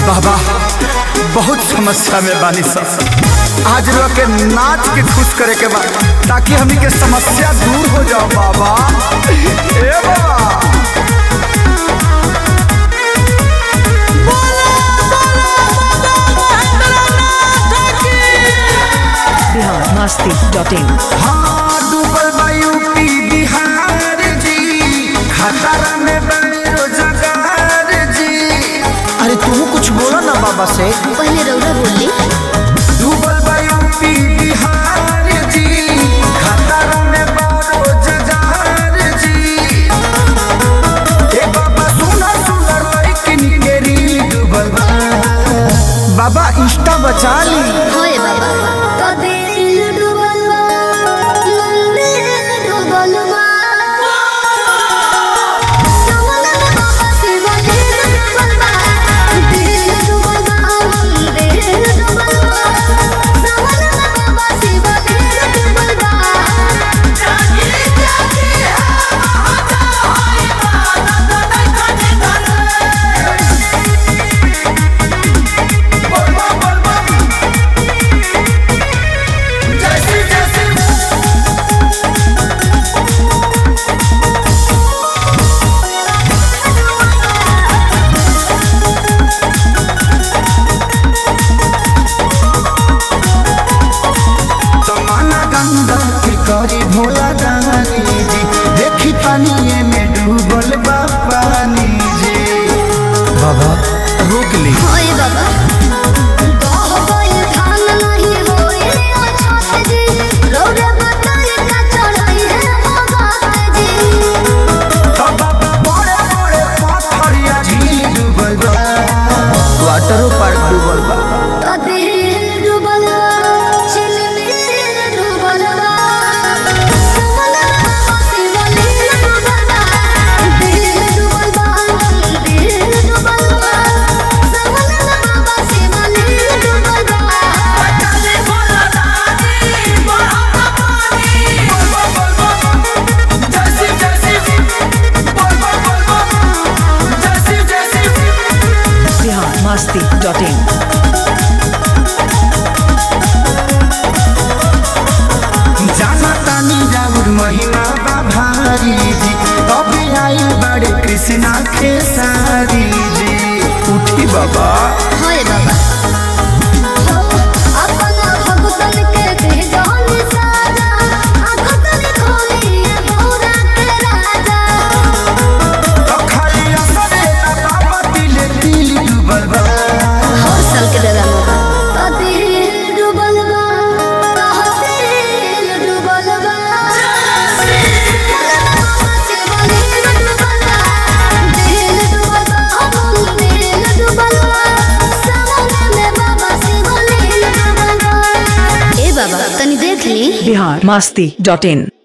बाबा बहुत समस्या में बानी सब। आज रो के नाच के खुश करे के बाद ताकि हमी के समस्या दूर हो जाओ बाबा। ए बाबा biharmasti.in। हाँ डूबल बा यूपी बिहार जी, खतरा में बेरोजगार जी। अरे तू कुछ बोलो ना बाबा से। पहले रौरा बोली। डूबल बा यूपी बिहार जी, खतरा में बेरोजगार जी। ए बाबा सुना सुना लइकनी के रील डूबल बा। बाबा इंस्टा बचा ली। होए बाबा तो दिल डूबल बा, मंदिर डूबल बा। सवना में बाबा शिवा दिल डूबल बा, दिल डूबल बा, मंदिर डूबल बा। सवना में बाबा शिवा दिल डूबल बा। जागी जागी हाता होई बा, करी भोला दानी जी, देखी पानी में डूबल बा पानी जी। बाबा रोक ली। होए बाबा दह गइल धान नहीं होए अछत जी, रौरा बताई का चढ़ाई है भगत जी। तो बाबा बड़े बड़े पत्थरिया झील डूबल बा, वाटरो पार्क डूबल बा। तो दिल डूबल बा, चिलमिल डूबल बा। सवना बाबा शिवा दिल डूबल बा, दिल डूबल बा, दिल डूबल बा। सवना बाबा शिवा दिल डूबल बा। चले बोला दादी बड़ा पानी। जैसी जैसी बोल बोल बोल जैसी जैसी। biharmasti.in। जाना तानी जाऊर महिमा बा भारी जी, तबे आई बड़े कृष्णा खेसारी जी। उठी बाबा। होए बाबा अपना भगतन के दे जान साजा, आखतन खोलिए भोरा के राजा। तो खाली असरे ना बाबा दिल दिल डूबल बा। हर साल के दादा मोगा तो दिल डूबल बा, दिल डूबल बा। बाबा शिवा दिल डूबल बा, दिल डूबल बा, दिल डूबल बा। सवना में बाबा शिवा दिल डूबल बा। ए बाबा तनी देख ली। biharmasti.in।